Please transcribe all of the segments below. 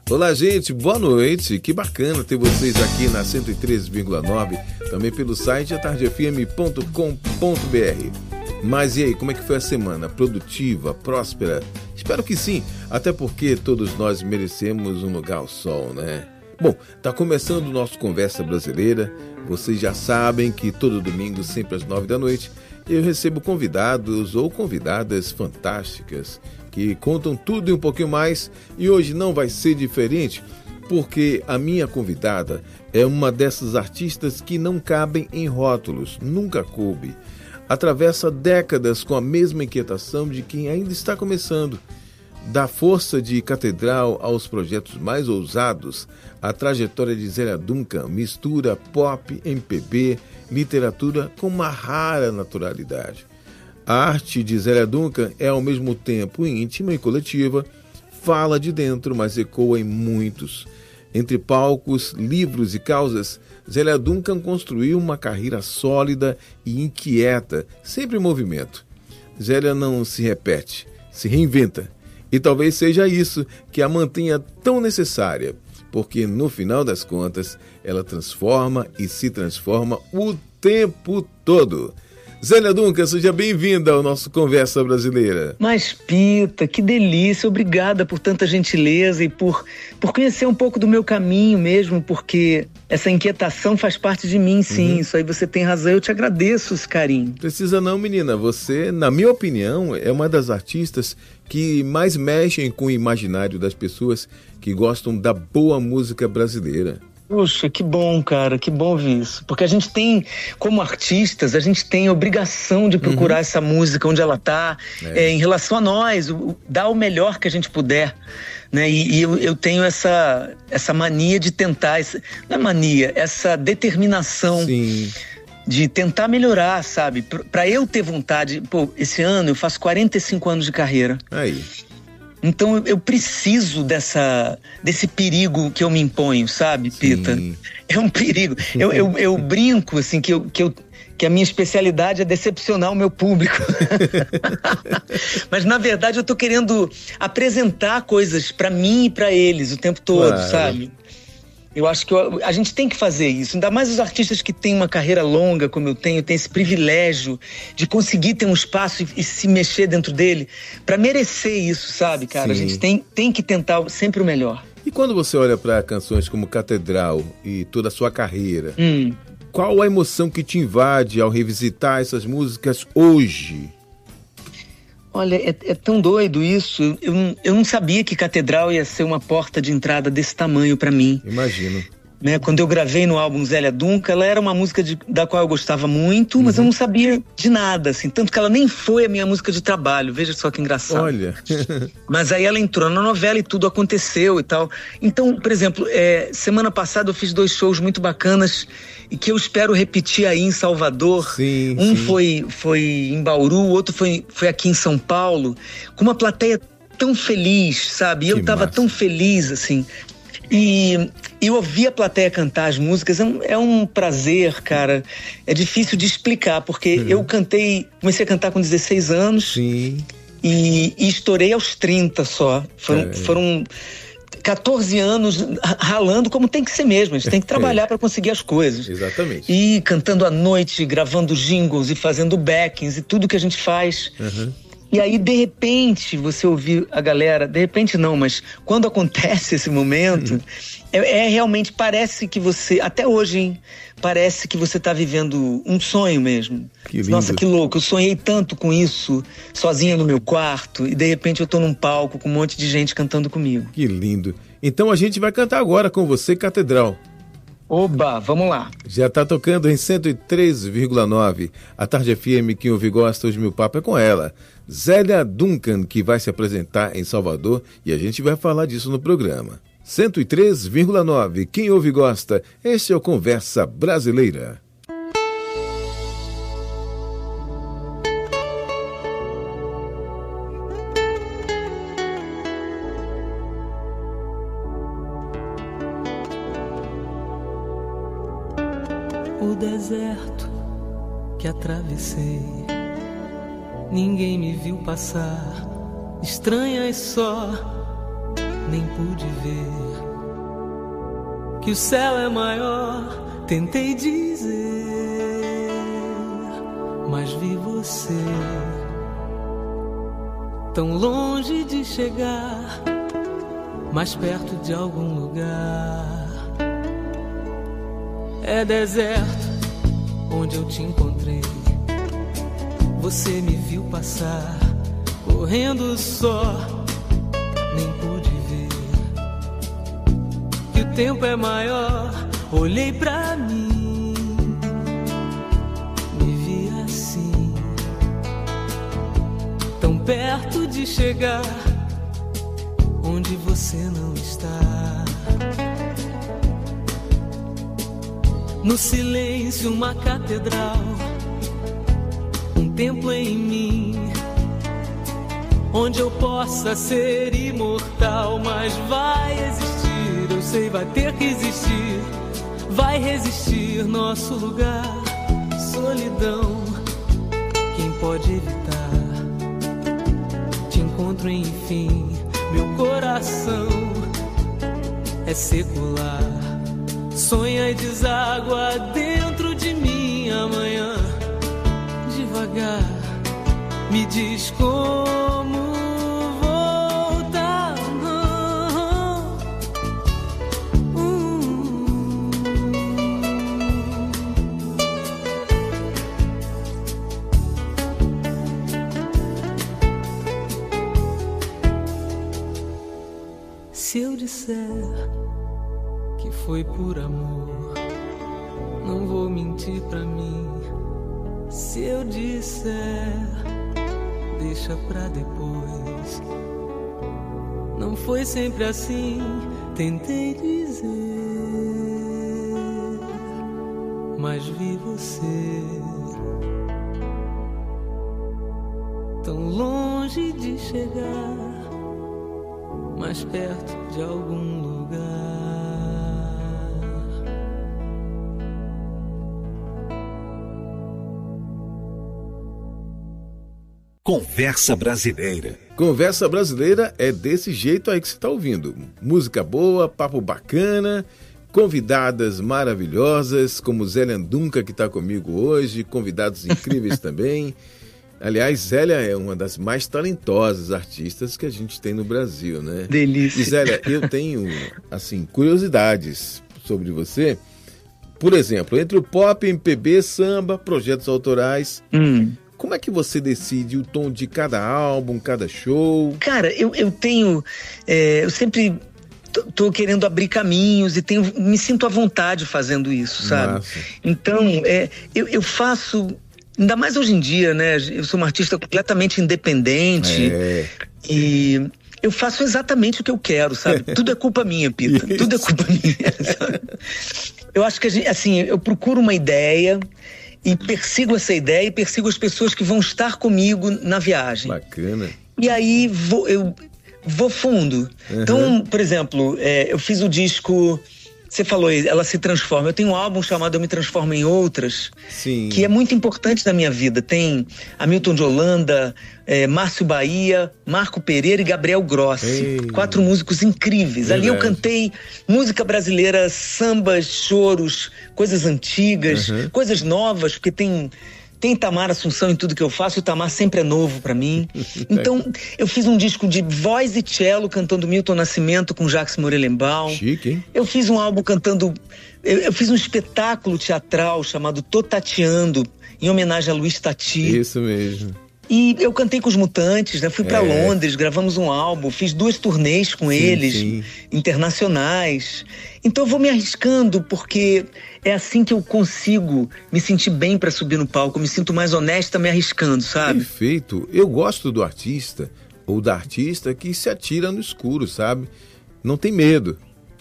Olá, gente, boa noite. Que bacana ter vocês aqui na 103,9, também pelo site atardefm.com.br. Mas e aí, como é que foi a semana? Produtiva, próspera? Espero que sim, até porque todos nós merecemos um lugar ao sol, né? Bom, tá começando o nosso Conversa Brasileira. Vocês já sabem que todo domingo, sempre às 9 da noite, eu recebo convidados ou convidadas fantásticas que contam tudo e um pouquinho mais, e hoje não vai ser diferente, porque a minha convidada é uma dessas artistas que não cabem em rótulos, nunca coube. Atravessa décadas com a mesma inquietação de quem ainda está começando. Da força de Catedral aos projetos mais ousados, a trajetória de Zélia Duncan mistura pop, MPB, literatura com uma rara naturalidade. A arte de Zélia Duncan é ao mesmo tempo íntima e coletiva, fala de dentro, mas ecoa em muitos. Entre palcos, livros e causas, Zélia Duncan construiu uma carreira sólida e inquieta, sempre em movimento. Zélia não se repete, se reinventa. E talvez seja isso que a mantenha tão necessária, porque no final das contas, ela transforma e se transforma o tempo todo. Zélia Duncan, seja bem-vinda ao nosso Conversa Brasileira. Mas, Pita, que delícia, obrigada por tanta gentileza e por conhecer um pouco do meu caminho mesmo, porque essa inquietação faz parte de mim, sim, Isso aí você tem razão, eu te agradeço esse carinho. Precisa não, menina, você, na minha opinião, é uma das artistas que mais mexem com o imaginário das pessoas que gostam da boa música brasileira. Puxa, que bom, cara, que bom ouvir isso. Porque a gente tem, como artistas, a gente tem a obrigação de procurar essa música onde ela está, em relação a nós, dar o melhor que a gente puder, né? E eu tenho essa mania de tentar, não é mania, essa determinação. Sim. De tentar melhorar, sabe? Pra eu ter vontade. Pô, esse ano eu faço 45 anos de carreira. Aí. Então eu preciso desse perigo que eu me imponho, sabe, Pita? Sim. É um perigo. Eu brinco, assim, que a minha especialidade é decepcionar o meu público. Mas, na verdade, eu tô querendo apresentar coisas pra mim e pra eles o tempo todo, claro. Sabe? Eu acho que a gente tem que fazer isso, ainda mais os artistas que têm uma carreira longa, como eu tenho esse privilégio de conseguir ter um espaço e se mexer dentro dele, para merecer isso, sabe, cara? Sim. A gente tem que tentar sempre o melhor. E quando você olha para canções como Catedral e toda a sua carreira, qual a emoção que te invade ao revisitar essas músicas hoje? Olha, é tão doido isso. Eu não sabia que Catedral ia ser uma porta de entrada desse tamanho pra mim. Imagino. Né? Quando eu gravei no álbum Zélia Duncan, ela era uma música da qual eu gostava muito, mas eu não sabia de nada, assim. Tanto que ela nem foi a minha música de trabalho. Veja só que engraçado. Olha. Mas aí ela entrou na novela e tudo aconteceu e tal. Então, por exemplo, semana passada eu fiz 2 shows muito bacanas e que eu espero repetir aí em Salvador. Sim, um sim. Foi em Bauru, o outro foi aqui em São Paulo, com uma plateia tão feliz, sabe? Eu tava tão feliz, assim. E eu ouvi a plateia cantar as músicas, é um prazer, cara. É difícil de explicar, porque eu comecei a cantar com 16 anos. Sim. E estourei aos 30 só. Foram 14 anos ralando como tem que ser mesmo. A gente tem que trabalhar para conseguir as coisas. Exatamente. E cantando à noite, gravando jingles e fazendo backings e tudo que a gente faz. E aí, de repente, você ouvir a galera... De repente não, mas quando acontece esse momento... realmente parece que você... Até hoje, hein? Parece que você tá vivendo um sonho mesmo. Que lindo. Nossa, que louco. Eu sonhei tanto com isso, sozinha no meu quarto. E de repente eu tô num palco com um monte de gente cantando comigo. Que lindo. Então a gente vai cantar agora com você, Catedral. Oba, vamos lá. Já tá tocando em 103,9. A Tarde FM, quem ouve gosta, hoje meu papo é com ela, Zélia Duncan, que vai se apresentar em Salvador, e a gente vai falar disso no programa. 103,9. Quem ouve gosta. Este é o Conversa Brasileira. O deserto que atravessei, ninguém me viu passar, estranhas só nem pude ver que o céu é maior, tentei dizer, mas vi você tão longe de chegar, mais perto de algum lugar. É deserto onde eu te encontrei, você me viu passar, correndo só, nem pude ver que o tempo é maior. Olhei pra mim, me vi assim, tão perto de chegar onde você não está. No silêncio, uma catedral, um templo em mim, onde eu possa ser imortal. Mas vai existir, eu sei, vai ter que existir, vai resistir nosso lugar. Solidão, quem pode evitar? Te encontro enfim, meu coração é secular. Sonha e deságua dentro de mim amanhã. Devagar, me diz como voltar. Se eu disser que foi por amor, não vou mentir pra mim. Se eu disser, deixa pra depois. Não foi sempre assim, tentei dizer, mas vi você tão longe de chegar, mais perto de algum lugar. Conversa Brasileira. Conversa Brasileira é desse jeito aí que você está ouvindo. Música boa, papo bacana, convidadas maravilhosas, como Zélia Dunca, que está comigo hoje, convidados incríveis também. Aliás, Zélia é uma das mais talentosas artistas que a gente tem no Brasil, né? Delícia. E Zélia, eu tenho, assim, curiosidades sobre você. Por exemplo, entre o pop, MPB, samba, projetos autorais... Como é que você decide o tom de cada álbum, cada show? Cara, eu tenho... eu sempre tô querendo abrir caminhos e me sinto à vontade fazendo isso, sabe? Nossa. Então, eu faço... Ainda mais hoje em dia, né? Eu sou uma artista completamente independente. E eu faço exatamente o que eu quero, sabe? Tudo é culpa minha, Pita. Isso. Tudo é culpa minha, sabe? Eu acho que, eu procuro uma ideia... E persigo essa ideia e persigo as pessoas que vão estar comigo na viagem. Bacana. E aí eu vou fundo. Então, por exemplo, eu fiz o disco... Você falou, ela se transforma. Eu tenho um álbum chamado Eu Me Transformo em Outras, Sim. que é muito importante na minha vida. Tem Hamilton de Holanda, Márcio Bahia, Marco Pereira e Gabriel Grossi. Ei. 4 músicos incríveis. Verdade. Ali eu cantei música brasileira, sambas, choros, coisas antigas, coisas novas, porque tem Itamar Assunção em tudo que eu faço, o Itamar sempre é novo pra mim. Então, eu fiz um disco de voz e cello cantando Milton Nascimento com Jacques Morelenbaum. Chique, hein? Eu fiz um álbum cantando... Eu fiz um espetáculo teatral chamado Tô Tateando, em homenagem a Luiz Tati. Isso mesmo. E eu cantei com os Mutantes, né? Fui pra Londres, gravamos um álbum, fiz 2 turnês com eles, internacionais. Então eu vou me arriscando, porque é assim que eu consigo me sentir bem pra subir no palco. Eu me sinto mais honesta me arriscando, sabe? Perfeito. Eu gosto do artista, ou da artista, que se atira no escuro, sabe? Não tem medo.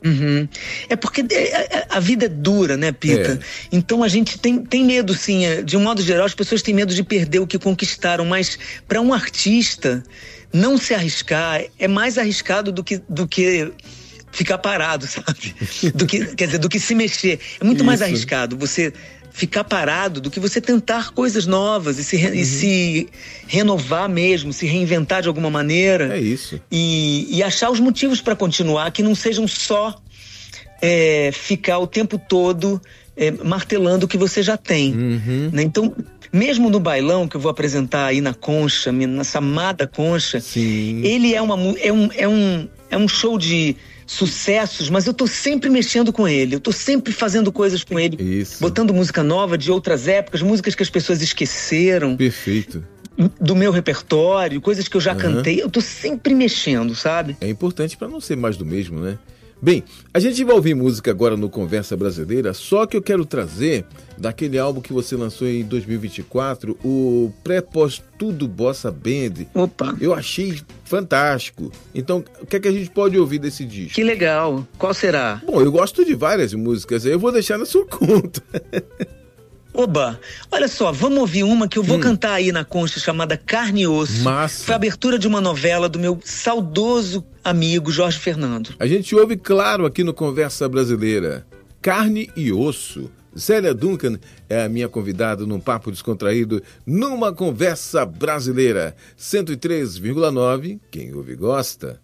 É porque a vida é dura, né, Pita? Então a gente tem medo, sim. De um modo geral, as pessoas têm medo de perder o que conquistaram, mas para um artista não se arriscar é mais arriscado do que ficar parado, sabe? Do que se mexer. É muito mais arriscado você ficar parado do que você tentar coisas novas e se renovar mesmo, se reinventar de alguma maneira. É isso. E achar os motivos para continuar, que não sejam só ficar o tempo todo martelando o que você já tem. Né? Então, mesmo no bailão que eu vou apresentar aí na Concha, nessa amada Concha, Sim. ele é um show de sucessos, mas eu tô sempre mexendo com ele, eu tô sempre fazendo coisas com ele, Isso. botando música nova de outras épocas, músicas que as pessoas esqueceram. Perfeito. Do meu repertório, coisas que eu já cantei, eu tô sempre mexendo, sabe? É importante para não ser mais do mesmo, né? Bem, a gente vai ouvir música agora no Conversa Brasileira, só que eu quero trazer daquele álbum que você lançou em 2024, o Pré-Pós-Tudo Bossa Band. Opa! Eu achei fantástico. Então, o que é que a gente pode ouvir desse disco? Que legal! Qual será? Bom, eu gosto de várias músicas, eu vou deixar na sua conta. Oba! Olha só, vamos ouvir uma que eu vou cantar aí na Concha, chamada Carne e Osso. Massa! Foi a abertura de uma novela do meu saudoso amigo Jorge Fernando. A gente ouve, claro, aqui no Conversa Brasileira, Carne e Osso. Zélia Duncan é a minha convidada num papo descontraído numa Conversa Brasileira. 103,9, quem ouve gosta.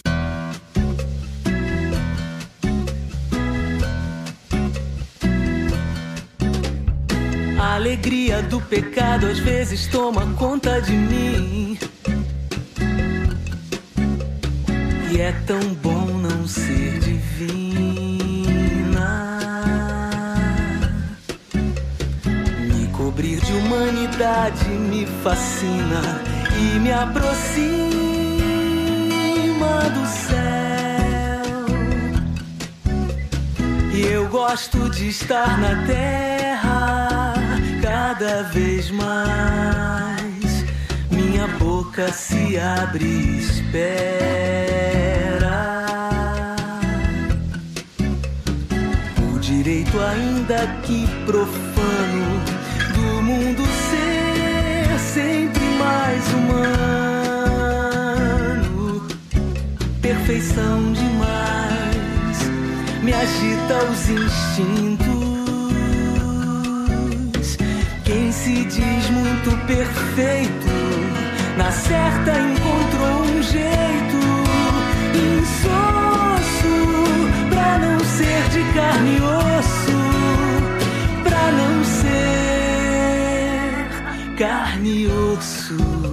A alegria do pecado às vezes toma conta de mim. E é tão bom não ser divina. Me cobrir de humanidade me fascina e me aproxima do céu. E eu gosto de estar na terra cada vez mais. Minha boca se abre e espera o direito, ainda que profano, do mundo ser sempre mais humano. Perfeição demais me agita os instintos. Quem se diz muito perfeito, na certa encontrou um jeito insosso pra não ser de carne e osso, pra não ser carne e osso.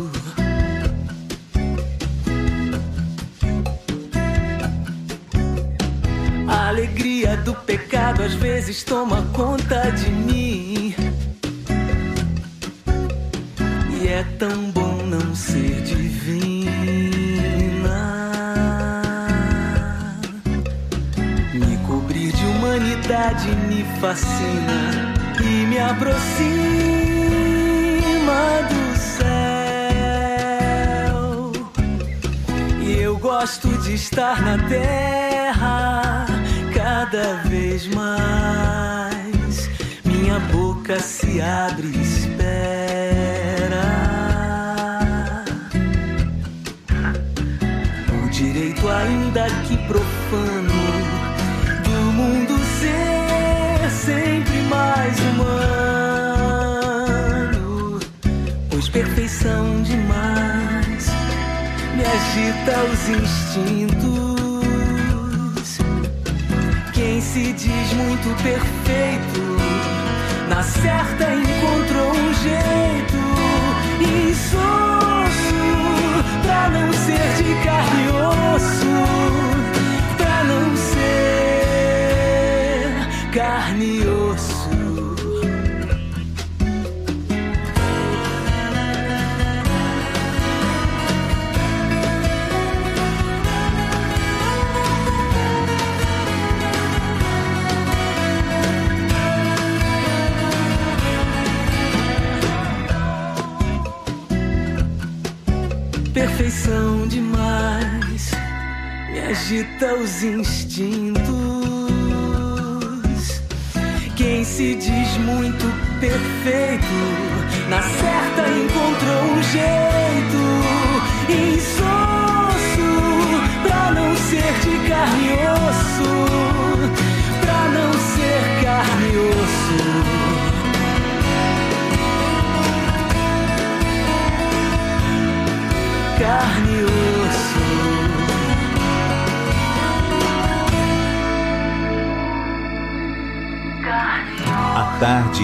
A alegria do pecado às vezes toma conta de mim. E é tão bom não ser divina. Me cobrir de humanidade me fascina e me aproxima do céu. E eu gosto de estar na terra cada vez mais. Minha boca se abre e espera o direito, ainda que profano, do mundo ser sempre mais humano. Pois perfeição demais me agita os instintos. Quem se diz muito perfeito, na certa encontrou um jeito insosso pra não ser de carne e osso, pra não ser carne e osso. Perfeição demais me agita os instintos. Quem se diz muito perfeito, na certa encontrou um jeito insosso pra não ser de carne e osso, pra não ser carne e osso. Tarde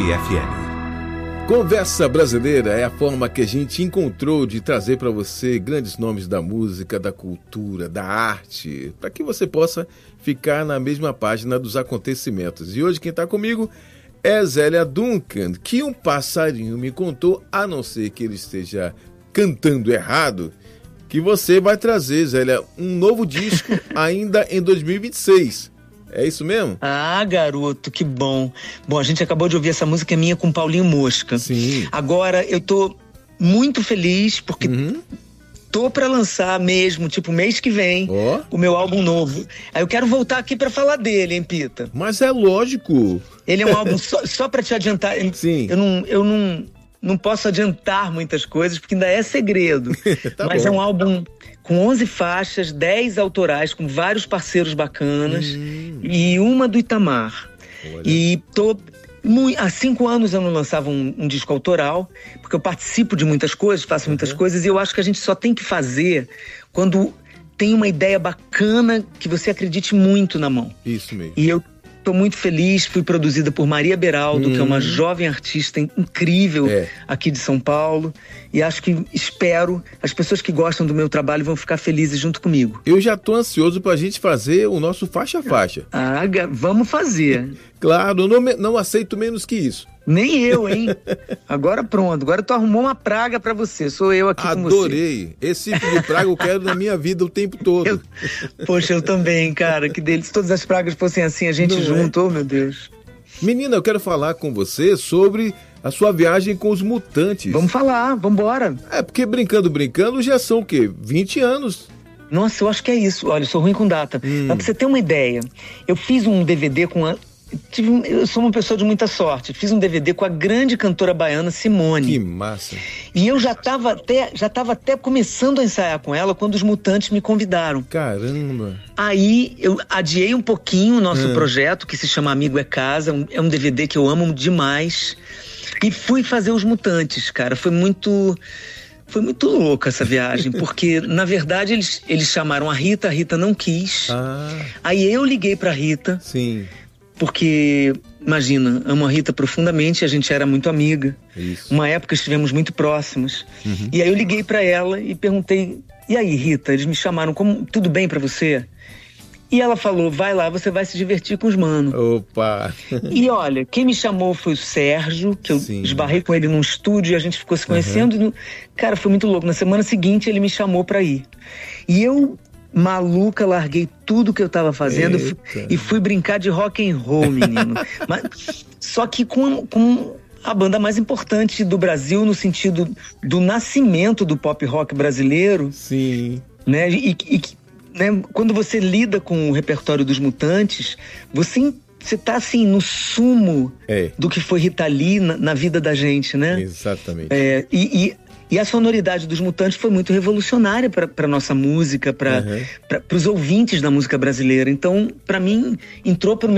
FM. Conversa Brasileira é a forma que a gente encontrou de trazer para você grandes nomes da música, da cultura, da arte, para que você possa ficar na mesma página dos acontecimentos. E hoje quem está comigo é Zélia Duncan, que um passarinho me contou, a não ser que ele esteja cantando errado, que você vai trazer, Zélia, um novo disco ainda em 2026. É isso mesmo? Ah, garoto, que bom. Bom, a gente acabou de ouvir essa música minha com Paulinho Mosca. Sim. Agora, eu tô muito feliz porque tô pra lançar mesmo, tipo, mês que vem, o meu álbum novo. Aí eu quero voltar aqui pra falar dele, hein, Pita? Mas é lógico. Ele é um álbum, só pra te adiantar, Sim. Eu não posso adiantar muitas coisas porque ainda é segredo. Tá mas bom. é um álbum com 11 faixas, 10 autorais, com vários parceiros bacanas e uma do Itamar. Olha. E há 5 anos eu não lançava um disco autoral, porque eu participo de muitas coisas, faço muitas coisas, e eu acho que a gente só tem que fazer quando tem uma ideia bacana que você acredite muito na mão. Isso mesmo. E eu tô muito feliz, fui produzida por Maria Beraldo, que é uma jovem artista incrível aqui de São Paulo. E espero, as pessoas que gostam do meu trabalho vão ficar felizes junto comigo. Eu já tô ansioso pra gente fazer o nosso faixa a faixa. Ah, vamos fazer. Claro, eu não aceito menos que isso. Nem eu, hein? Agora pronto, agora tu arrumou uma praga pra você, sou eu aqui com você. Adorei. Esse tipo de praga eu quero na minha vida o tempo todo. Poxa, eu também, cara, que deles, se todas as pragas fossem assim, a gente junto, oh meu Deus. Menina, eu quero falar com você sobre a sua viagem com os Mutantes. Vamos falar, vambora. Porque brincando, já são o quê? 20 anos. Nossa, eu acho que é isso. Olha, eu sou ruim com data. Mas pra você ter uma ideia, eu fiz um DVD eu sou uma pessoa de muita sorte. Fiz um DVD com a grande cantora baiana Simone. Que massa. E eu já tava até começando a ensaiar com ela quando os Mutantes me convidaram. Caramba. Aí eu adiei um pouquinho o nosso projeto, que se chama Amigo é Casa. É um DVD que eu amo demais. E fui fazer os Mutantes, cara. Foi muito louca essa viagem, porque, na verdade, eles chamaram a Rita não quis. Aí eu liguei pra Rita. Sim. Porque, imagina, amo a Rita profundamente, a gente era muito amiga. Isso. Uma época estivemos muito próximos. E aí eu liguei pra ela e perguntei: e aí, Rita, eles me chamaram, tudo bem pra você? E ela falou: vai lá, você vai se divertir com os manos. Opa! E olha, quem me chamou foi o Sérgio, que eu esbarrei com ele num estúdio e a gente ficou se conhecendo. Cara, foi muito louco. Na semana seguinte ele me chamou pra ir. E eu, maluca, larguei tudo que eu tava fazendo e fui brincar de rock and roll, menino. Só que com a banda mais importante do Brasil, no sentido do nascimento do pop rock brasileiro. Sim. Né? Né, quando você lida com o repertório dos Mutantes, você tá assim no sumo do que foi Rita Lee na vida da gente, né? Exatamente. E a sonoridade dos Mutantes foi muito revolucionária para nossa música, para os ouvintes da música brasileira. Então, para mim, entrou pro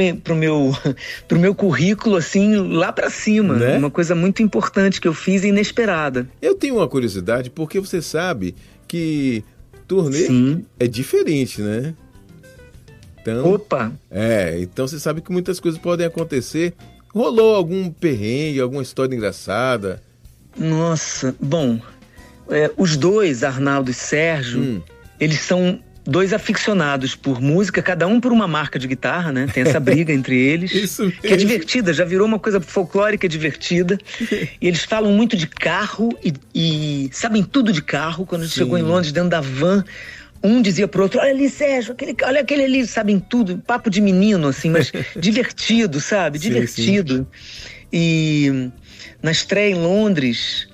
meu currículo assim lá para cima, né? Uma coisa muito importante que eu fiz e inesperada. Eu tenho uma curiosidade, porque você sabe que turnê é diferente, né? Então, opa! Então você sabe que muitas coisas podem acontecer. Rolou algum perrengue, alguma história engraçada? Nossa, bom, os dois, Arnaldo e Sérgio, eles são dois aficionados por música, cada um por uma marca de guitarra, né? Tem essa briga entre eles, Isso mesmo. Que é divertida, já virou uma coisa folclórica divertida. E eles falam muito de carro e sabem tudo de carro. Quando a gente chegou em Londres, dentro da van, um dizia pro outro: olha ali, Sérgio, olha aquele ali, sabem tudo, papo de menino, assim, mas divertido, sabe? Divertido. E na estreia em Londres,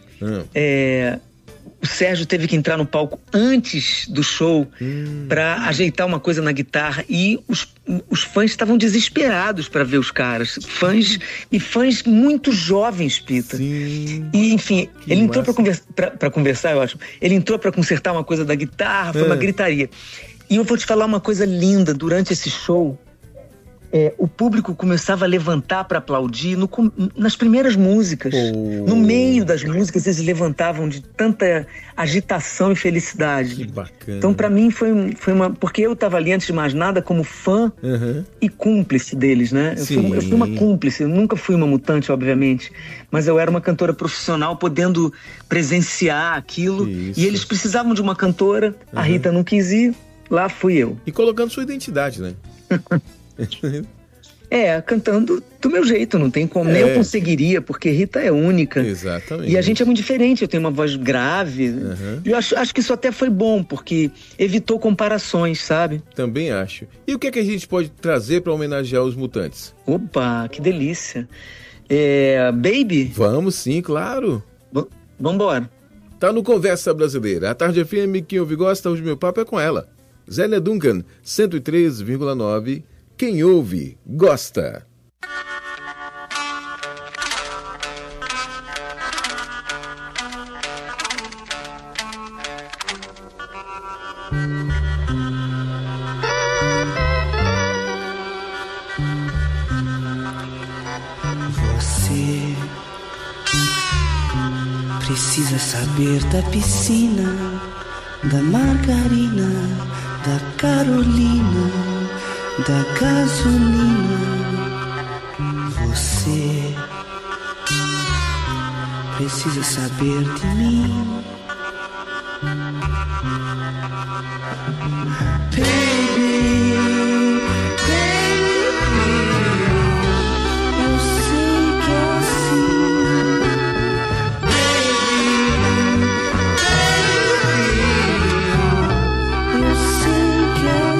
o Sérgio teve que entrar no palco antes do show pra ajeitar uma coisa na guitarra, e os fãs estavam desesperados pra ver os caras. Fãs muito jovens, Pita. Sim. E, enfim, ele entrou pra conversar, eu acho. Ele entrou pra consertar uma coisa da guitarra, foi uma gritaria. E eu vou te falar uma coisa linda: durante esse show, o público começava a levantar para aplaudir nas primeiras músicas. No meio das músicas, eles levantavam de tanta agitação e felicidade. Que bacana. Então, para mim, foi uma... Porque eu estava ali, antes de mais nada, como fã e cúmplice deles, né? Eu fui uma cúmplice. Eu nunca fui uma mutante, obviamente. Mas eu era uma cantora profissional, podendo presenciar aquilo. Isso. E eles precisavam de uma cantora. A Rita não quis ir. Lá fui eu. E colocando sua identidade, né? Cantando do meu jeito, não tem como. Nem eu conseguiria, porque Rita é única. Exatamente. E a gente é muito diferente, eu tenho uma voz grave. E eu acho que isso até foi bom, porque evitou comparações, sabe? Também acho. E o que é que a gente pode trazer para homenagear os Mutantes? Opa, que delícia. Baby? Vamos sim, claro. Vambora. Tá no Conversa Brasileira. A Tarde FM, quem ouve gosta, hoje meu papo é com ela. Zélia Duncan, 103,9. Quem ouve, gosta. Você precisa saber da piscina, da margarina, da Carolina, da gasolina. Você precisa saber de mim, baby, eu sei que é assim, eu sei que é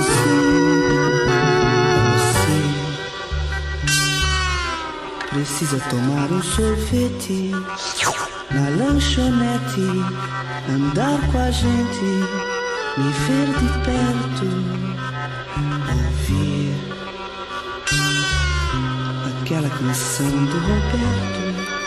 assim. Precisa tomar um sorvete na lanchonete, andar com a gente, me ver de perto, ouvir aquela canção do Roberto.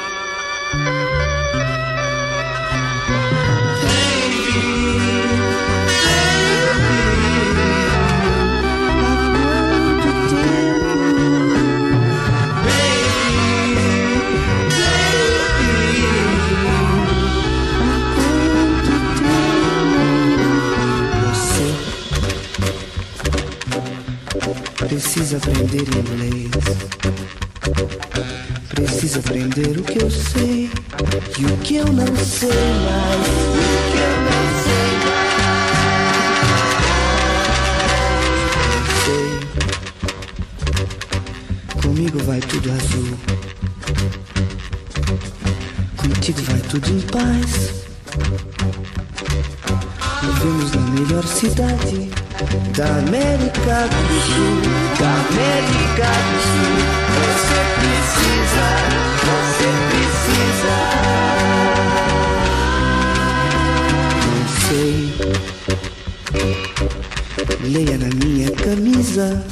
Precisa aprender inglês, precisa aprender o que eu sei e o que eu não sei mais, o que eu não sei mais. Sei, comigo vai tudo azul, contigo vai tudo em paz. Vivemos na melhor cidade da América do Sul, da América do Sul. Você precisa. Não sei, leia na minha camisa,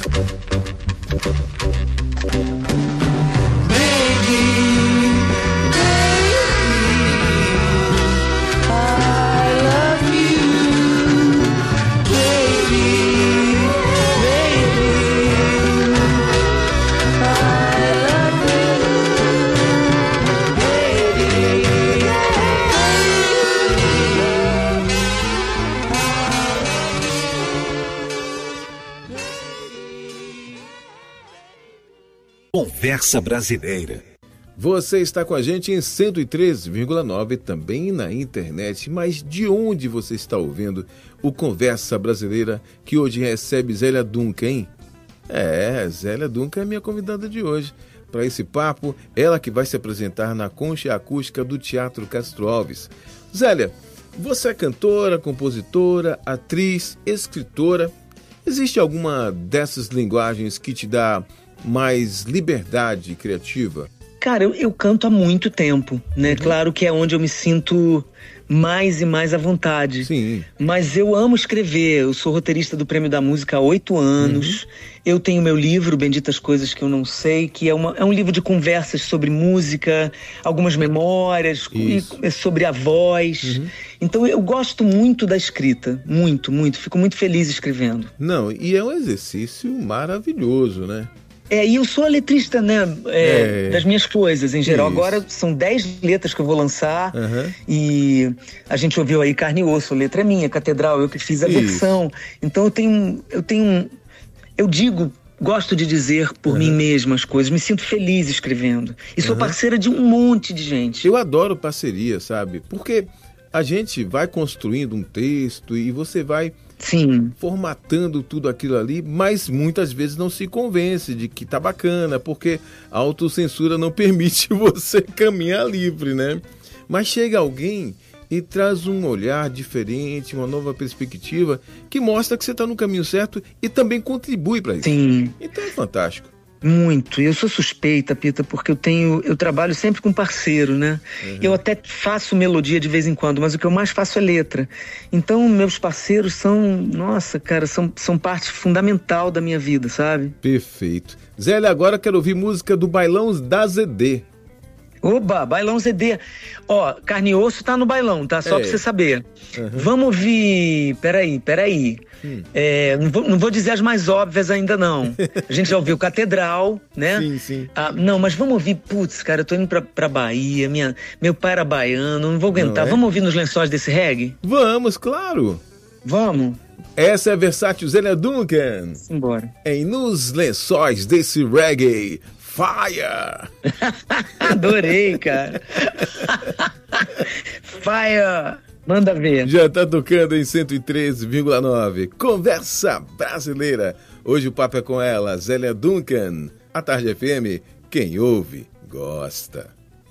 Conversa Brasileira. Você está com a gente em 103,9, também na internet. Mas de onde você está ouvindo o Conversa Brasileira, que hoje recebe Zélia Duncan, hein? Zélia Duncan é minha convidada de hoje. Para esse papo, ela que vai se apresentar na Concha Acústica do Teatro Castro Alves. Zélia, você é cantora, compositora, atriz, escritora. Existe alguma dessas linguagens que te dá mais liberdade criativa? Cara, eu canto há muito tempo, né? Claro que é onde eu me sinto mais e mais à vontade. Sim. Mas eu amo escrever. Eu sou roteirista do Prêmio da Música há 8 anos. Eu tenho meu livro, Benditas Coisas Que Eu Não Sei, que é um livro de conversas sobre música, algumas memórias, e sobre a voz. Então eu gosto muito da escrita. Muito, muito. Fico muito feliz escrevendo. Não, e é um exercício maravilhoso, né? E eu sou a letrista, né, das minhas coisas, em geral. Isso. Agora são 10 letras que eu vou lançar, e a gente ouviu aí Carne e Osso, letra minha, Catedral, eu que fiz a versão. Então eu digo, gosto de dizer por mim mesma as coisas, me sinto feliz escrevendo. E sou parceira de um monte de gente. Eu adoro parceria, sabe? Porque a gente vai construindo um texto e você vai formatando tudo aquilo ali, mas muitas vezes não se convence de que tá bacana, porque a autocensura não permite você caminhar livre, né? Mas chega alguém e traz um olhar diferente, uma nova perspectiva, que mostra que você está no caminho certo e também contribui para isso. Sim. Então é fantástico. Muito. Eu sou suspeita, Pita, porque eu trabalho sempre com parceiro, né? Eu até faço melodia de vez em quando, mas o que eu mais faço é letra. Então, meus parceiros são, nossa, cara, são parte fundamental da minha vida, sabe? Perfeito. Zélia, agora quero ouvir música do Bailão da ZD. Oba, Bailão ZD. Ó, Carne e Osso tá no bailão, tá? Só pra você saber. Vamos ouvir... Peraí. Não vou dizer as mais óbvias ainda, não. A gente já ouviu Catedral, né? Sim. Não, mas vamos ouvir... Putz, cara, eu tô indo pra Bahia. Meu pai era baiano, não vou aguentar. Vamos ouvir Nos Lençóis desse reggae? Vamos, claro. Vamos. Essa é a versátil Zélia Duncan. Simbora. Em Nos Lençóis desse reggae. Fire! Adorei, cara. Fire! Manda ver. Já tá tocando em 103,9. Conversa Brasileira. Hoje o papo é com ela, Zélia Duncan. A Tarde FM, quem ouve, gosta.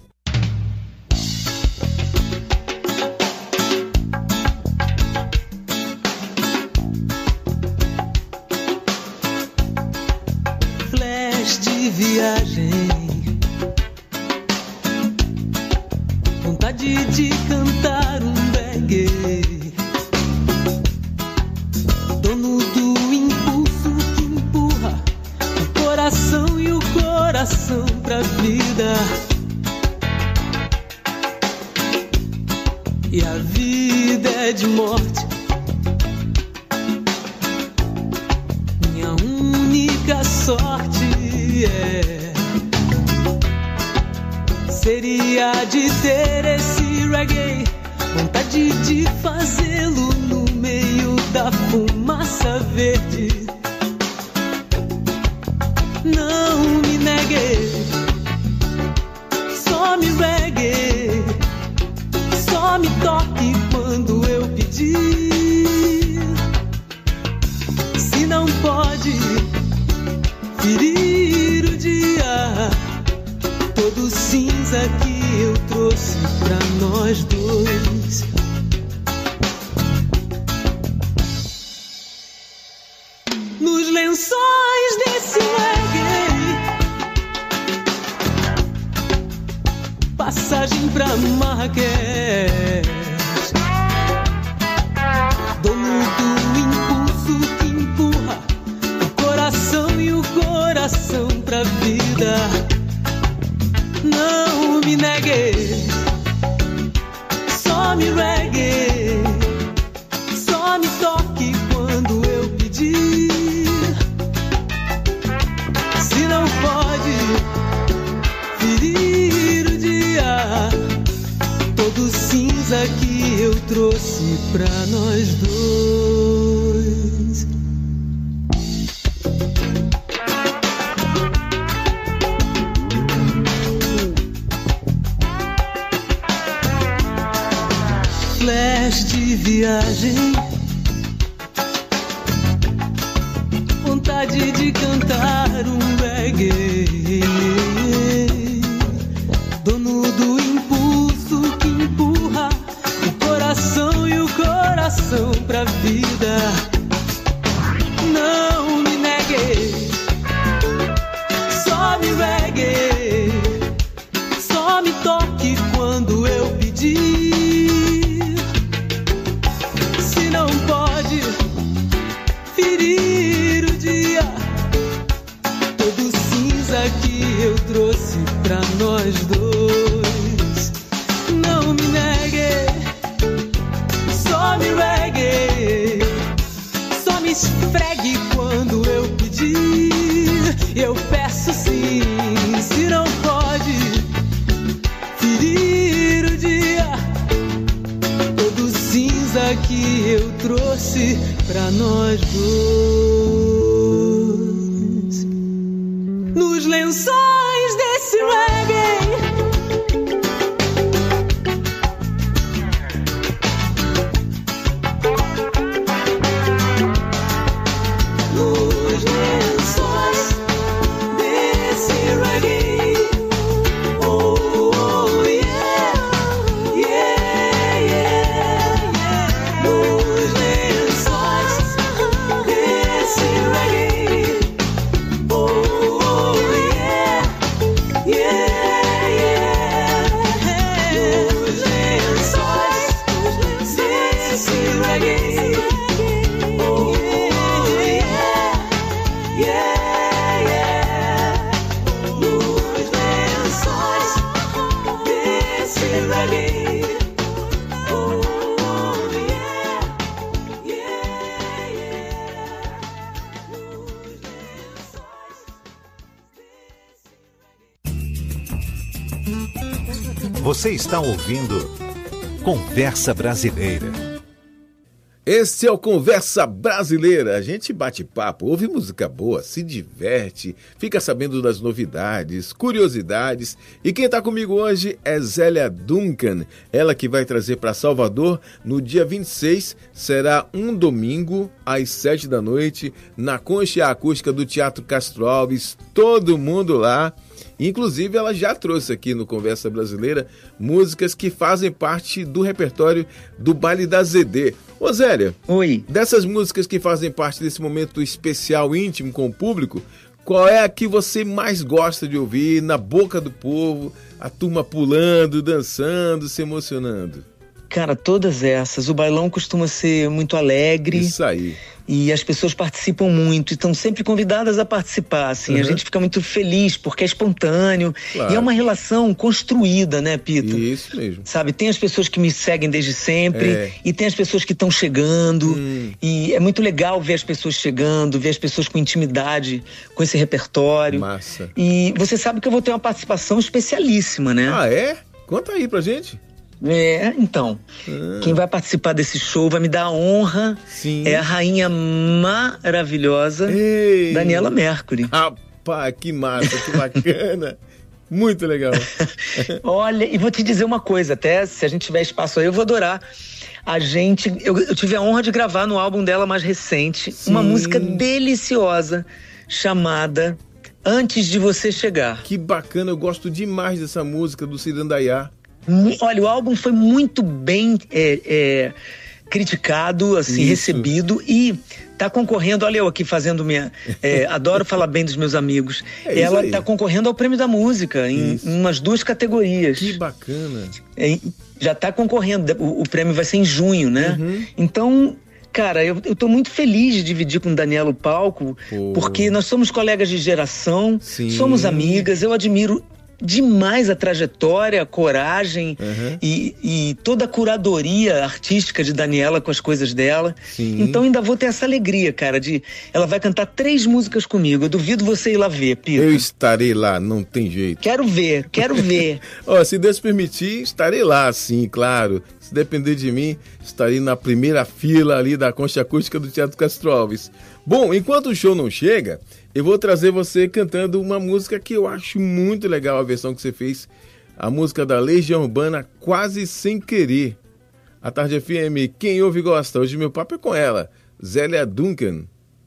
De viagem, vontade de cantar um reggae, dono do impulso que empurra o coração e o coração pra vida, e a vida é de morte, minha única sorte. Seria de ter esse reggae, vontade de fazê-lo no meio da fumaça verde. Não me negue, só me reggae, só me toque quando eu pedir. Se não pode ferir o dia todo cinza que eu trouxe pra nós dois. Nos lençóis desse reggae, passagem pra Marrakech, dono do impulso que empurra o coração e o coração pra vida. Não me negue, só me reggae, só me toque quando eu pedir. Se não pode ferir o dia todo cinza que eu trouxe pra nós dois. Flash de viagem, vontade de cantar um reggae, dono do impulso que empurra o coração e o coração pra vida. Não me negue, só me reggae, só me toque quando eu pedir. Não pode ferir o dia todo cinza que eu trouxe pra nós dois. Não me negue, só me reggae, só me esfregue quando eu pedir. Eu peço que eu trouxe pra nós dois. Nos lençóis desse reggae, nos lençóis desse reggae. Oh, oh, yeah, yeah, yeah, yeah. Nos lençóis desse reggae. Oh, oh, yeah, yeah, yeah. Nos lençóis desse reggae. Oh, yeah, yeah, yeah. Nos lençóis desse reggae. Oh, yeah, yeah, yeah. Você está ouvindo Conversa Brasileira. Esse é o Conversa Brasileira. A gente bate papo, ouve música boa, se diverte, fica sabendo das novidades, curiosidades. E quem está comigo hoje é Zélia Duncan. Ela que vai trazer para Salvador no dia 26. Será um domingo, às 7 da noite, na Concha Acústica do Teatro Castro Alves. Todo mundo lá. Inclusive, ela já trouxe aqui no Conversa Brasileira músicas que fazem parte do repertório do Baile da ZD. Ô Zélia, Oi. dessas músicas que fazem parte desse momento especial, íntimo com o público, qual é a que você mais gosta de ouvir na boca do povo, a turma pulando, dançando, se emocionando? Cara, todas essas. O bailão costuma ser muito alegre. Isso aí. E as pessoas participam muito, e estão sempre convidadas a participar, assim. A gente fica muito feliz, porque é espontâneo. Claro. E é uma relação construída, né, Pita? Isso mesmo. Sabe, tem as pessoas que me seguem desde sempre, e tem as pessoas que estão chegando. E é muito legal ver as pessoas chegando, ver as pessoas com intimidade com esse repertório. Massa. E você sabe que eu vou ter uma participação especialíssima, né? Ah, é? Conta aí pra gente. Então, quem vai participar desse show vai me dar a honra. Sim. É a rainha maravilhosa, Ei. Daniela Mercury. Rapaz, que massa, que bacana. Muito legal. Olha, e vou te dizer uma coisa, até se a gente tiver espaço aí, eu vou adorar. Eu tive a honra de gravar no álbum dela mais recente, uma música deliciosa chamada Antes de Você Chegar. Que bacana, eu gosto demais dessa música do Cirandaiá. Olha, o álbum foi muito bem criticado, assim, recebido, e tá concorrendo, olha eu aqui fazendo minha... adoro falar bem dos meus amigos. Ela tá concorrendo ao Prêmio da Música, em umas 2 categorias. Que bacana. Já tá concorrendo, o prêmio vai ser em junho, né? Então... Cara, eu tô muito feliz de dividir com o Daniela o palco, porque nós somos colegas de geração, somos amigas, eu admiro demais a trajetória, a coragem e toda a curadoria artística de Daniela com as coisas dela. Então ainda vou ter essa alegria, cara, ela vai cantar 3 músicas comigo. Eu duvido você ir lá ver, Pita. Eu estarei lá, não tem jeito. Quero ver. Se Deus permitir, estarei lá, sim, claro. Se depender de mim, estarei na primeira fila ali da Concha Acústica do Teatro Castro Alves. Bom, enquanto o show não chega, eu vou trazer você cantando uma música que eu acho muito legal, a versão que você fez, a música da Legião Urbana, Quase Sem Querer. A Tarde FM, quem ouve gosta. Hoje meu papo é com ela, Zélia Duncan.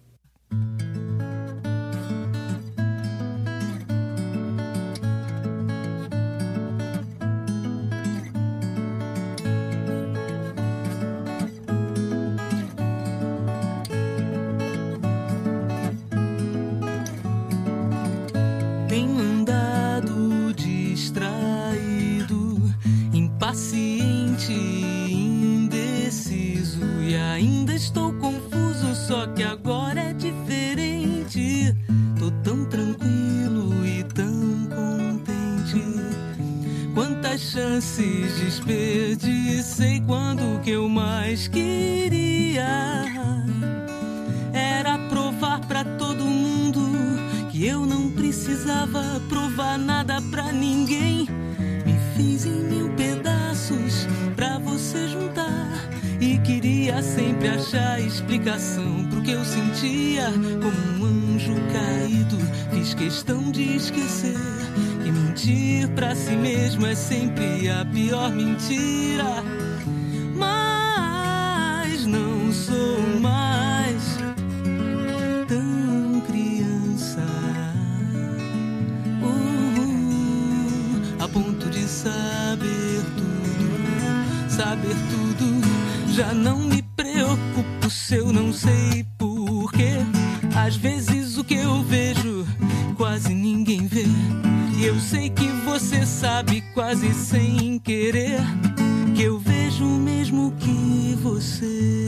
Tenho andado distraído, impaciente, indeciso, e ainda estou confuso, só que agora é diferente. Tô tão tranquilo e tão contente. Quantas chances desperdicei quando o que eu mais queria era provar pra todo mundo que eu não precisava provar nada pra ninguém. Me fiz em 1000 pedaços pra você juntar e queria queria sempre achar explicação pro que eu sentia como um anjo caído. Fiz questão de esquecer que mentir pra si mesmo é sempre a pior mentira. Mas não sou mais tão criança, a ponto de saber tudo. Já não me preocupo se eu não sei porquê. Às vezes o que eu vejo quase ninguém vê. E eu sei que você sabe quase sem querer que eu vejo o mesmo que você.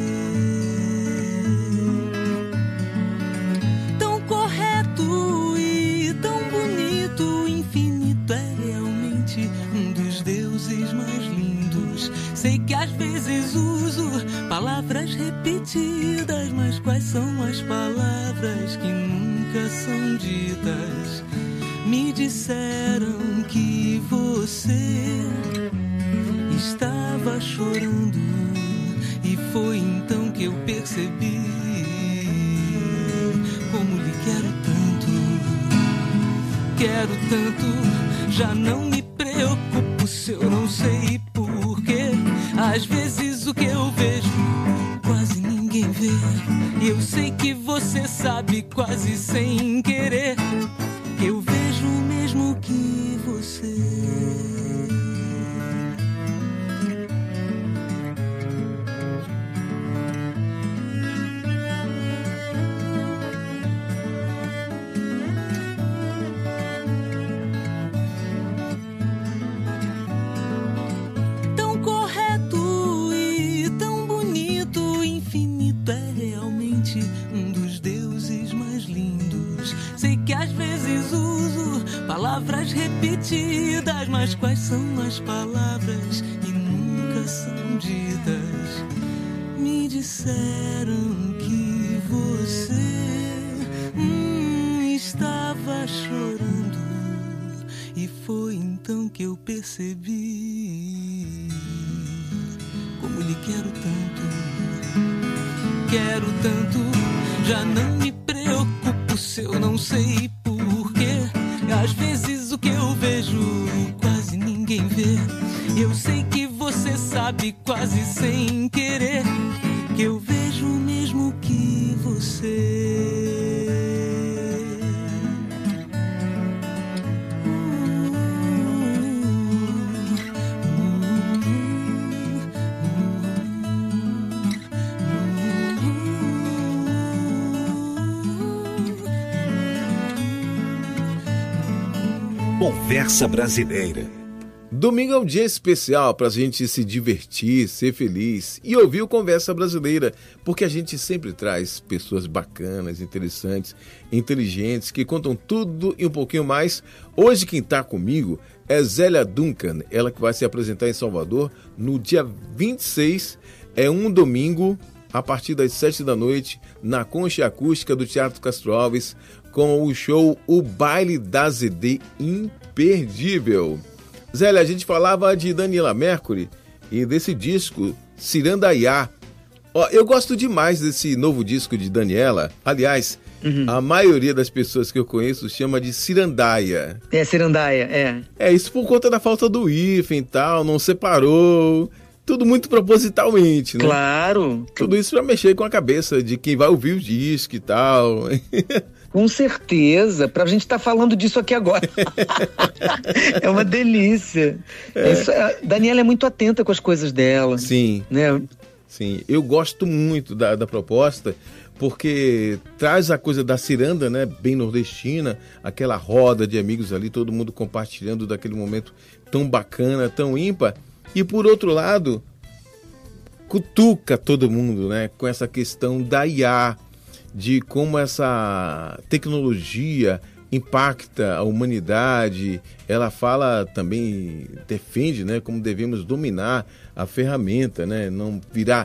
Tão correto e tão bonito, infinito é realmente um dos deuses mais lindos. Sei que às vezes uso palavras repetidas, mas quais são as palavras que nunca são ditas? Me disseram que você estava chorando e foi então que eu percebi como lhe quero tanto. Já não me preocupo se eu não sei porquê. Às vezes o que eu vejo quase ninguém vê. E eu sei que você sabe quase sem querer que eu vejo o mesmo que você. Palavras repetidas, mas quais são as palavras que nunca são ditas? Me disseram que você estava chorando e foi então que eu percebi como lhe quero tanto. Já não me preocupo se eu não sei porquê. Às vezes o que eu vejo quase ninguém vê. Eu sei que você sabe quase sem querer que eu vejo o mesmo que você. Conversa Brasileira. Domingo é um dia especial para a gente se divertir, ser feliz e ouvir o Conversa Brasileira, porque a gente sempre traz pessoas bacanas, interessantes, inteligentes, que contam tudo e um pouquinho mais. Hoje quem está comigo é Zélia Duncan, ela que vai se apresentar em Salvador no dia 26, é um domingo, a partir das 7 da noite, na Concha Acústica do Teatro Castro Alves, com o show O Baile da ZD, imperdível. Zélia, a gente falava de Daniela Mercury e desse disco, Cirandaiá. Eu gosto demais desse novo disco de Daniela. Aliás, a maioria das pessoas que eu conheço chama de Cirandaia. Cirandaia, É isso por conta da falta do hífen e tal, não separou. Tudo muito propositalmente, né? Claro. Tudo isso pra mexer com a cabeça de quem vai ouvir o disco e tal. Com certeza, pra gente estar falando disso aqui agora. É uma delícia. A Daniela é muito atenta com as coisas dela. Sim, né? Sim. Eu gosto muito da proposta, porque traz a coisa da ciranda, né? Bem nordestina, aquela roda de amigos ali, todo mundo compartilhando daquele momento tão bacana, tão ímpar. E por outro lado, cutuca todo mundo, né? Com essa questão da IA, de como essa tecnologia impacta a humanidade. Ela fala também, defende, né, como devemos dominar a ferramenta, né, não virar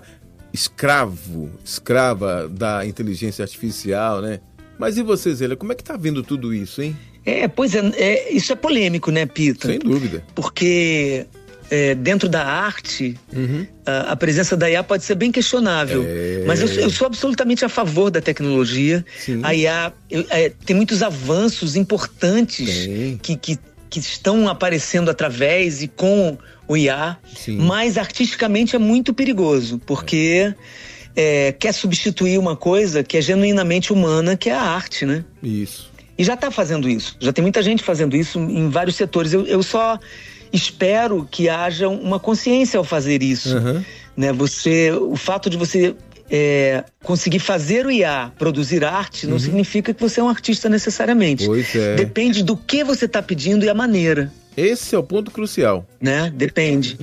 escrava da inteligência artificial, né? Mas e você, Zélia, como é que tá vendo tudo isso, hein? Pois é, isso é polêmico, né, Pita? Sem dúvida. Porque dentro da arte, a presença da IA pode ser bem questionável. Mas eu sou absolutamente a favor da tecnologia. Sim. A IA tem muitos avanços importantes que estão aparecendo através e com o IA. Sim. Mas artisticamente é muito perigoso, porque quer substituir uma coisa que é genuinamente humana, que é a arte, né? Isso. E já está fazendo isso. Já tem muita gente fazendo isso em vários setores. Eu só espero que haja uma consciência ao fazer isso. Né? O fato de você conseguir fazer o IA produzir arte não significa que você é um artista necessariamente. Pois é. Depende do que você está pedindo e a maneira. Esse é o ponto crucial. Né? Depende.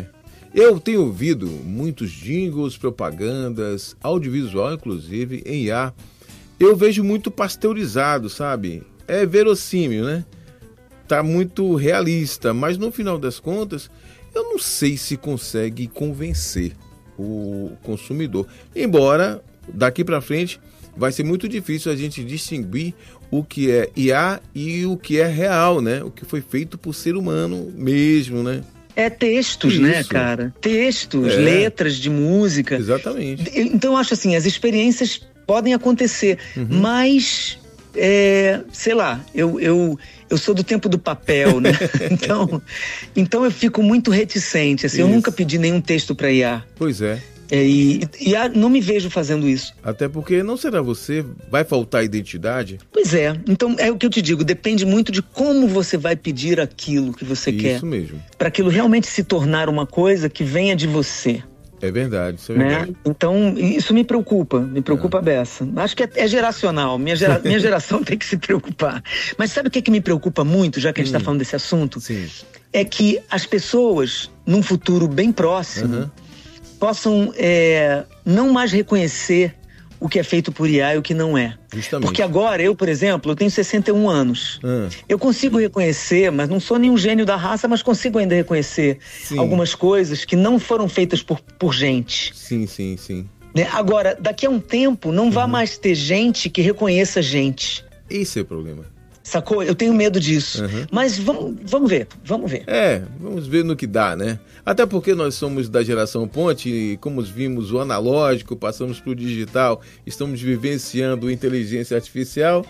Eu tenho ouvido muitos jingles, propagandas, audiovisual, inclusive, em IA. Eu vejo muito pasteurizado, sabe? É verossímil, né? Tá muito realista, mas no final das contas, eu não sei se consegue convencer o consumidor. Embora, daqui para frente, vai ser muito difícil a gente distinguir o que é IA e o que é real, né? O que foi feito por ser humano mesmo, né? Textos, né, cara? Textos, letras de música. Exatamente. Então, eu acho assim, as experiências podem acontecer, mas... sei lá, eu sou do tempo do papel, né? então eu fico muito reticente, assim. Eu nunca pedi nenhum texto para IA. Pois é. E não me vejo fazendo isso. Até porque não será você, vai faltar identidade? Pois é, então é o que eu te digo, depende muito de como você vai pedir aquilo que você quer. Isso mesmo. Para aquilo realmente se tornar uma coisa que venha de você. É verdade, isso é verdade. Né? Então, isso me preocupa a beça. Acho que é geracional, minha geração tem que se preocupar. Mas sabe o que me preocupa muito, já que a gente está falando desse assunto? Sim. É que as pessoas, num futuro bem próximo, possam não mais reconhecer o que é feito por IA e o que não é. Justamente. Porque agora, eu, por exemplo, eu tenho 61 anos. Eu consigo reconhecer, mas não sou nenhum gênio da raça, mas consigo ainda reconhecer algumas coisas que não foram feitas por gente. Sim. Né? Agora, daqui a um tempo, não vai mais ter gente que reconheça gente. Esse é o problema. Sacou? Eu tenho medo disso. Mas vamos ver. Vamos ver no que dá, né? Até porque nós somos da geração ponte e como vimos o analógico, passamos para o digital, estamos vivenciando inteligência artificial.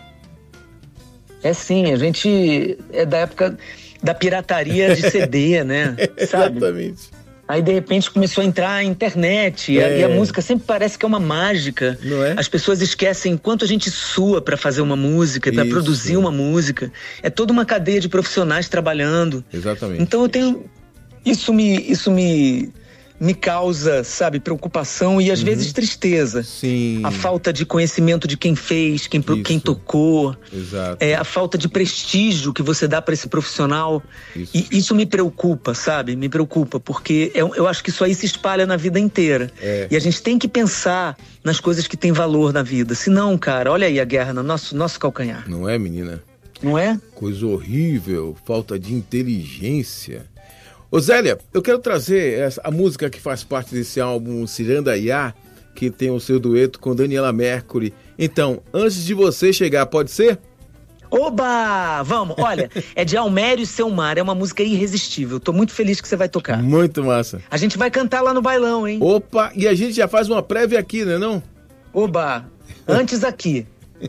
Sim, a gente é da época da pirataria de CD, né? Sabe? Exatamente. Aí, de repente, começou a entrar a internet e a música sempre parece que é uma mágica. Não é? As pessoas esquecem quanto a gente sua para fazer uma música, para produzir uma música. É toda uma cadeia de profissionais trabalhando. Exatamente. Então, eu tenho... Isso me causa, sabe, preocupação e às vezes tristeza. Sim. A falta de conhecimento de quem fez, quem tocou. Exato. A falta de prestígio que você dá para esse profissional. E isso me preocupa, sabe? Me preocupa, porque eu acho que isso aí se espalha na vida inteira. E a gente tem que pensar nas coisas que têm valor na vida. Senão, cara, olha aí a guerra no nosso calcanhar. Não é, menina? Não é? Coisa horrível, falta de inteligência. Ô Zélia, eu quero trazer a música que faz parte desse álbum Ciranda IA, que tem o seu dueto com Daniela Mercury. Então, antes de você chegar, pode ser? Oba! Vamos! Olha, é de Almério Seu Mar, é uma música irresistível. Tô muito feliz que você vai tocar. Muito massa. A gente vai cantar lá no bailão, hein? Opa! E a gente já faz uma prévia aqui, né não? Oba! Antes aqui.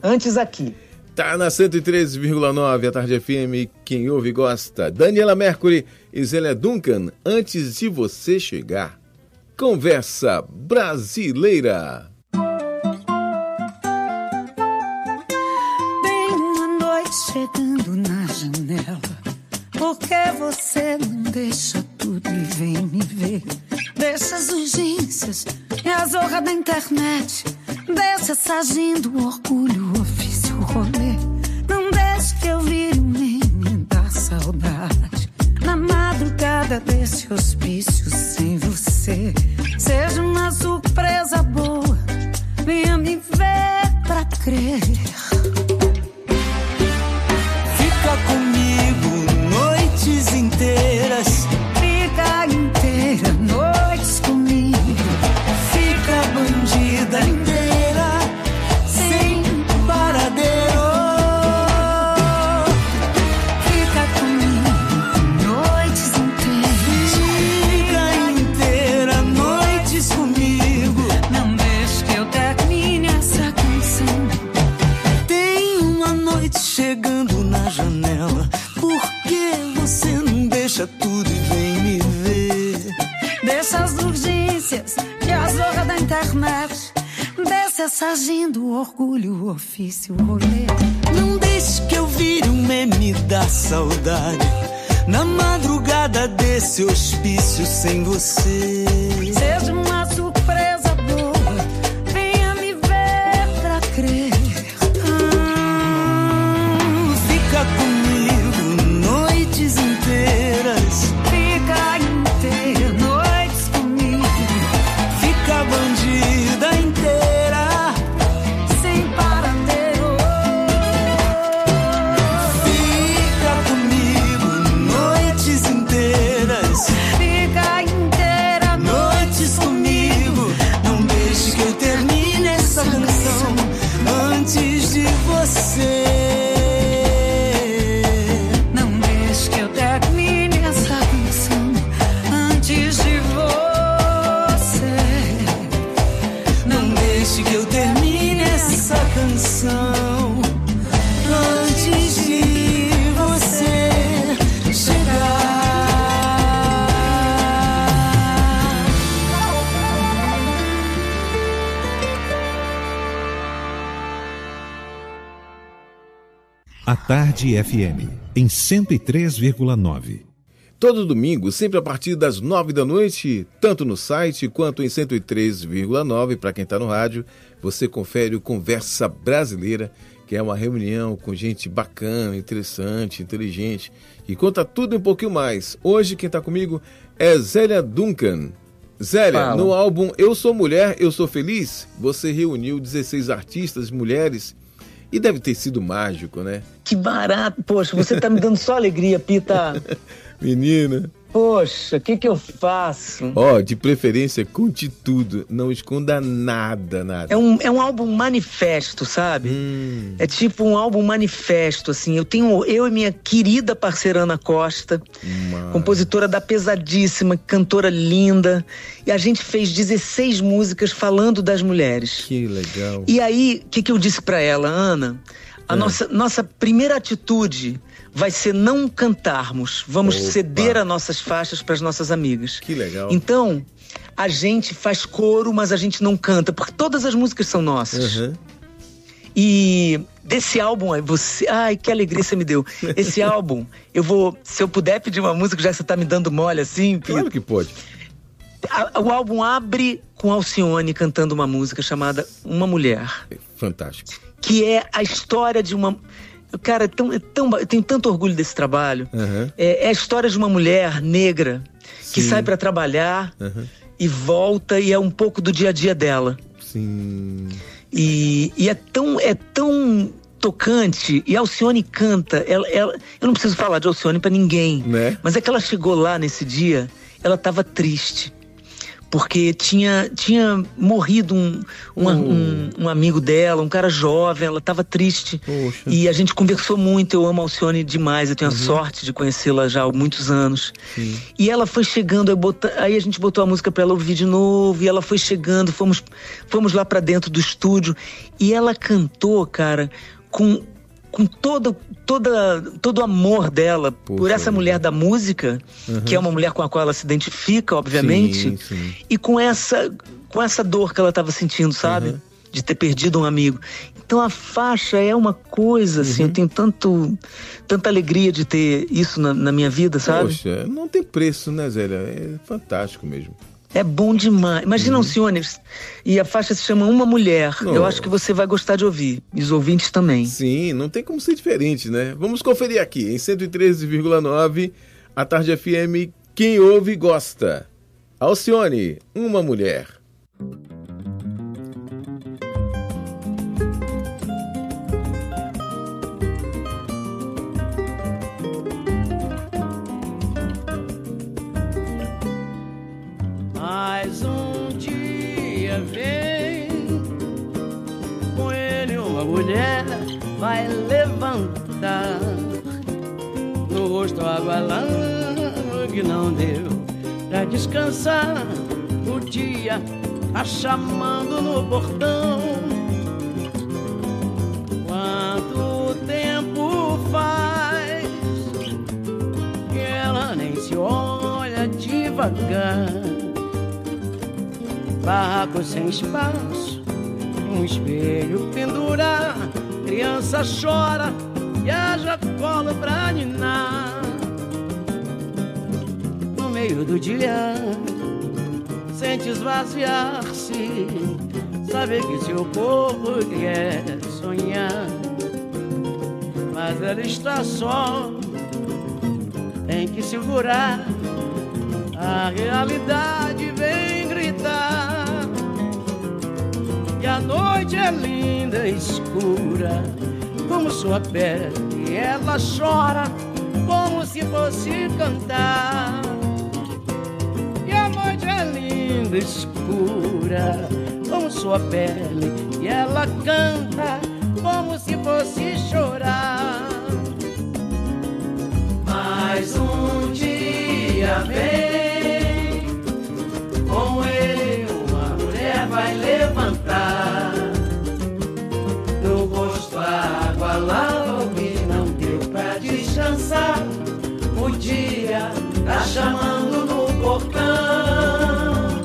Tá na 103,9, a Tarde FM, quem ouve gosta. Daniela Mercury e Zélia Duncan, antes de você chegar. Conversa Brasileira. Bem uma noite chegando na janela, por que você não deixa tudo e vem me ver? Deixa as urgências e a zorra da internet, deixa essa agenda, o orgulho, o ofício, o rolê. Não deixe que eu vire um meme da saudade na madrugada desse hospício sem você. Seja uma surpresa boa, venha me ver pra crer. Fica comigo noites inteiras. Fica inteira, noites comigo. Fica bandida inteira, sem paradeiro. Fica comigo noites inteiras. chegando na janela. Por que você não deixa tudo e vem me ver? Deixa as urgências e a zorra da internet. Desce essa agenda, o orgulho, o ofício, o rolê. Não deixe que eu vire um meme da saudade na madrugada desse hospício sem você. Seja uma surpresa boa, venha me ver pra crer. Fica comigo noites inteiras. Fica inteira, noites comigo. Fica bandida inteira, sem paradeiro. fica comigo noites inteiras. Fica inteira, Noites comigo, não deixe que eu termine essa canção antes de você. não deixe que eu termine essa canção antes de você. Não deixe que eu termine essa canção antes de você chegar. A Tarde FM, em 103,9. Todo domingo, sempre a partir das 9 da noite, tanto no site quanto em 103,9, para quem está no rádio, você confere o Conversa Brasileira, que é uma reunião com gente bacana, interessante, inteligente, e conta tudo e um pouquinho mais. Hoje quem está comigo é Zélia Duncan. Zélia, Fala. no álbum Eu Sou Mulher, Eu Sou Feliz, você reuniu 16 artistas, mulheres, e deve ter sido mágico, né? Que barato. Poxa, você tá me dando só alegria, Pita. Menina... Poxa, o que eu faço? Ó, de preferência, conte tudo. Não esconda nada, nada. É um álbum manifesto, sabe? É tipo um álbum manifesto, assim. Eu e minha querida parceira Ana Costa, compositora da Pesadíssima, cantora linda. E a gente fez 16 músicas falando das mulheres. Que legal. E aí, o que eu disse pra ela, Ana? A nossa primeira atitude vai ser não cantarmos. Vamos ceder as nossas faixas para as nossas amigas. Que legal. Então, a gente faz coro, mas a gente não canta, porque todas as músicas são nossas. Uhum. E desse álbum, ai, que alegria você me deu. Esse álbum, se eu puder pedir uma música, já que você tá me dando mole assim, Claro que pode. o álbum abre com Alcione cantando uma música chamada Uma Mulher. Fantástico. Que é a história de uma... Cara, eu tenho tanto orgulho desse trabalho. Uhum. É a história de uma mulher negra que Sim. sai pra trabalhar e volta, e é um pouco do dia a dia dela. Sim. E é tão tocante. E a Alcione canta. Eu não preciso falar de Alcione pra ninguém. Né? Mas é que ela chegou lá nesse dia, ela tava triste. Porque tinha morrido um amigo dela, um cara jovem, ela estava triste. Poxa. E a gente conversou muito, eu amo a Alcione demais, eu tenho a sorte de conhecê-la já há muitos anos. Sim. E ela foi chegando, aí a gente botou a música para ela ouvir de novo, e ela foi chegando, fomos lá para dentro do estúdio, e ela cantou, cara, com todo o amor dela por essa mulher da música, que é uma mulher com a qual ela se identifica, obviamente, Sim. e com essa dor que ela estava sentindo, sabe? De ter perdido um amigo. Então a faixa é uma coisa, assim, eu tenho tanta alegria de ter isso na minha vida, sabe? Poxa, não tem preço, né, Zélia? É fantástico mesmo. É bom demais. Imagina, Alcione, e a faixa se chama Uma Mulher. Não. Eu acho que você vai gostar de ouvir. E os ouvintes também. Sim, não tem como ser diferente, né? Vamos conferir aqui, em 113,9, a Tarde FM, quem ouve gosta. Alcione, Uma Mulher. Mais um dia vem, com ele uma mulher vai levantar, no rosto água larga que não deu pra descansar. O dia tá chamando no portão. Quanto tempo devagar. Barraco sem espaço, um espelho pendurar. Criança chora e haja colo pra ninar. No meio do dia, sente esvaziar-se. Sabe que seu corpo quer sonhar, mas ela está só, tem que segurar. A realidade vem gritar que a noite é linda e escura como sua pele, e ela chora como se fosse cantar. E a noite é linda e escura como sua pele, e ela canta como se fosse chorar. Mais um dia vem, com ele uma mulher vai levantar. No rosto a água lava o que não deu pra descansar. O dia tá chamando no portão.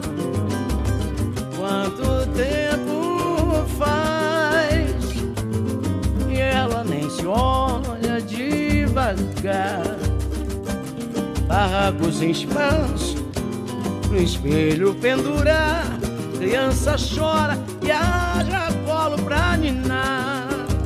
Quanto tempo faz e ela nem se olha devagar. Barraco sem espaço, no espelho pendurar. Criança chora e haja colo pra ninar.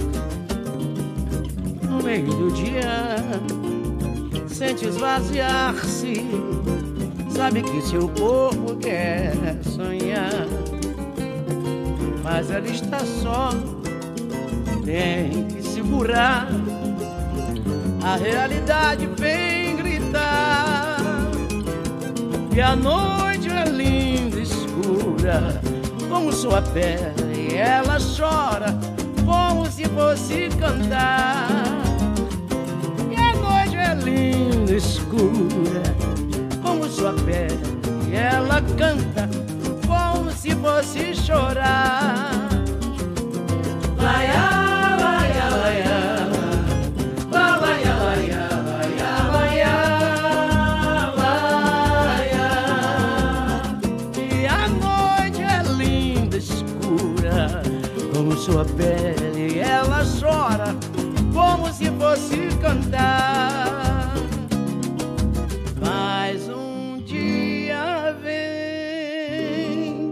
No meio do dia, sente esvaziar-se. Sabe que seu corpo quer sonhar, mas ela está só, tem que segurar. A realidade vem gritar e a noite é linda e escura como sua pele, e ela chora como se fosse cantar. E a noite é linda e escura como sua pele, e ela canta como se fosse chorar. Laia, laia, laia. Como sua pele, ela chora como se fosse cantar. Mais um dia vem.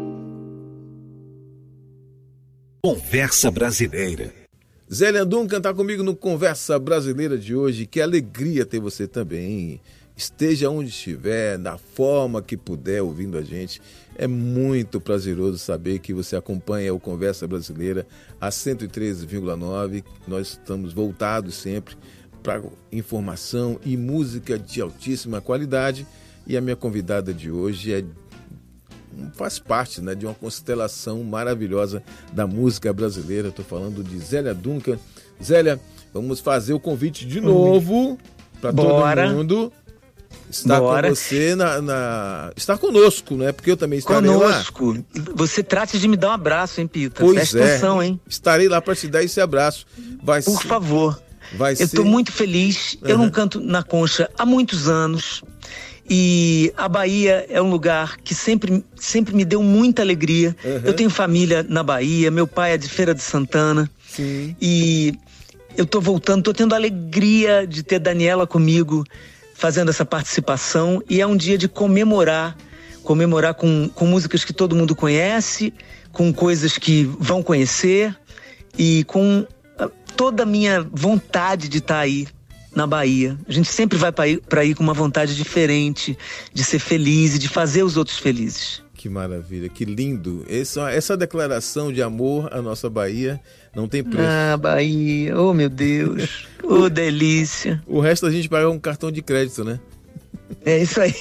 Conversa Brasileira. Zélia Duncan está comigo no Conversa Brasileira de hoje. Que alegria ter você também. Esteja onde estiver, da forma que puder, ouvindo a gente. É muito prazeroso saber que você acompanha o Conversa Brasileira a 113,9. Nós estamos voltados sempre para informação e música de altíssima qualidade. E a minha convidada de hoje faz parte, né, de uma constelação maravilhosa da música brasileira. Estou falando de Zélia Duncan. Zélia, vamos fazer o convite de novo para todo mundo. Está com você está conosco, né? Porque eu também estarei conosco. Lá. Você trate de me dar um abraço, hein, Pita? Pois presta atenção, hein? Estarei lá para te dar esse abraço. Por favor. Eu estou muito feliz. Eu não canto na Concha há muitos anos. E a Bahia é um lugar que sempre me deu muita alegria. Eu tenho família na Bahia. Meu pai é de Feira de Santana. Sim. E eu estou voltando. Estou tendo a alegria de ter Daniela comigo, fazendo essa participação, e é um dia de comemorar com músicas que todo mundo conhece, com coisas que vão conhecer, e com toda a minha vontade de estar aí na Bahia. A gente sempre vai para ir com uma vontade diferente, de ser feliz e de fazer os outros felizes. Que maravilha, que lindo. Essa declaração de amor à nossa Bahia não tem preço. Ah, Bahia, oh meu Deus, oh delícia. O resto a gente paga um cartão de crédito, né? É isso aí.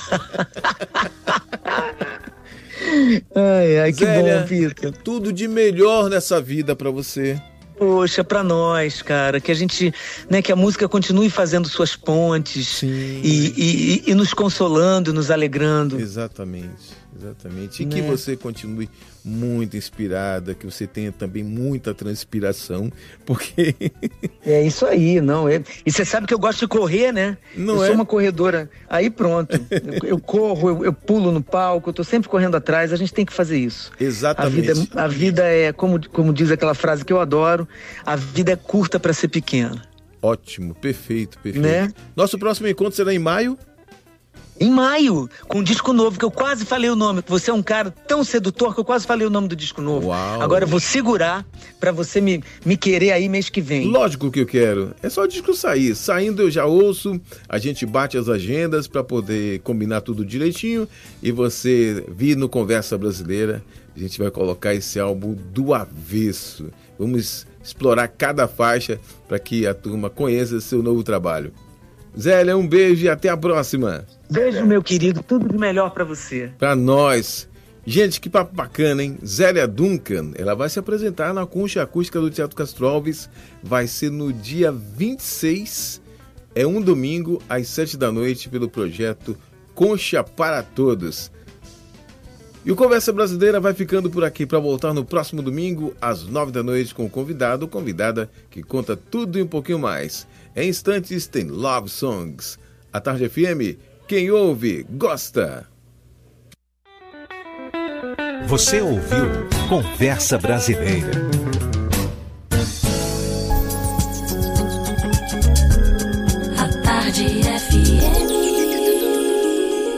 Ai, que Zélia, bom, Pita. Tudo de melhor nessa vida pra você. Poxa, pra nós, cara, que a gente, né, que a música continue fazendo suas pontes e nos consolando, nos alegrando. Exatamente. Exatamente. E que você continue muito inspirada, que você tenha também muita transpiração, porque... É isso aí, não. E você sabe que eu gosto de correr, né? Não eu sou uma corredora. Aí pronto. Eu corro, eu pulo no palco, eu tô sempre correndo atrás. A gente tem que fazer isso. Exatamente. A vida é, como diz aquela frase que eu adoro, a vida é curta para ser pequena. Ótimo, perfeito. Né? Nosso próximo encontro será em maio? Em maio, com um disco novo, que eu quase falei o nome. Você é um cara tão sedutor que eu quase falei o nome do disco novo. Uau. Agora eu vou segurar pra você me querer aí mês que vem. Lógico que eu quero. É só o disco sair. Saindo eu já ouço, a gente bate as agendas pra poder combinar tudo direitinho e você vir no Conversa Brasileira. A gente vai colocar esse álbum do avesso. Vamos explorar cada faixa para que a turma conheça seu novo trabalho. Zélia, um beijo e até a próxima. Beijo, meu querido. Tudo de melhor para você. Para nós. Gente, que papo bacana, hein? Zélia Duncan, ela vai se apresentar na Concha Acústica do Teatro Castro Alves. Vai ser no dia 26, é um domingo, às 7 da noite, pelo projeto Concha para Todos. E o Conversa Brasileira vai ficando por aqui para voltar no próximo domingo, às 9 da noite, com o convidado ou convidada que conta tudo e um pouquinho mais. Em instantes tem Love Songs. A Tarde FM, quem ouve, gosta. Você ouviu Conversa Brasileira.